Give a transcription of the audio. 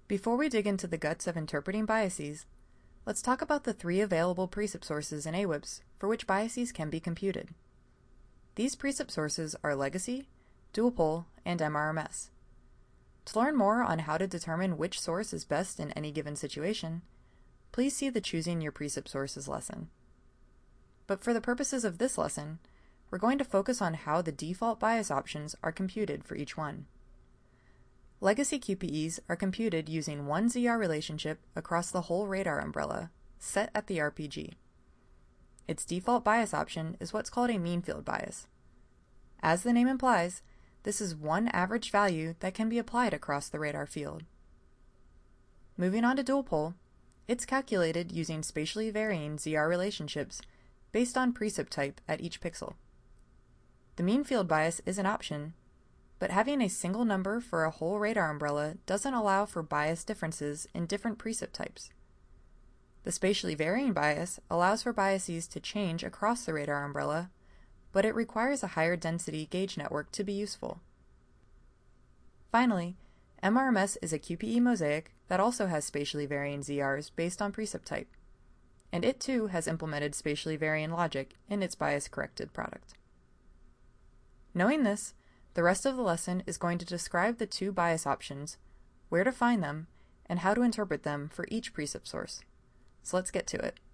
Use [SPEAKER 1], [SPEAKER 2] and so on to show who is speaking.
[SPEAKER 1] Before we dig into the guts of interpreting biases, let's talk about the three available precip sources in AWIPS for which biases can be computed. These precip sources are legacy, dual pol, and MRMS. To learn more on how to determine which source is best in any given situation, please see the Choosing Your Precip Sources lesson. But for the purposes of this lesson, we're going to focus on how the default bias options are computed for each one. Legacy QPEs are computed using one ZR relationship across the whole radar umbrella, set at the RPG. Its default bias option is what's called a mean field bias. As the name implies, this is one average value that can be applied across the radar field. Moving on to dual pol, it's calculated using spatially varying ZR relationships based on precip type at each pixel. The mean field bias is an option, but having a single number for a whole radar umbrella doesn't allow for bias differences in different precip types. The spatially varying bias allows for biases to change across the radar umbrella, but it requires a higher density gauge network to be useful. Finally, MRMS is a QPE mosaic that also has spatially varying ZRs based on precip type, and it too has implemented spatially varying logic in its bias-corrected product. Knowing this, the rest of the lesson is going to describe the two bias options, where to find them, and how to interpret them for each precip source. So let's get to it.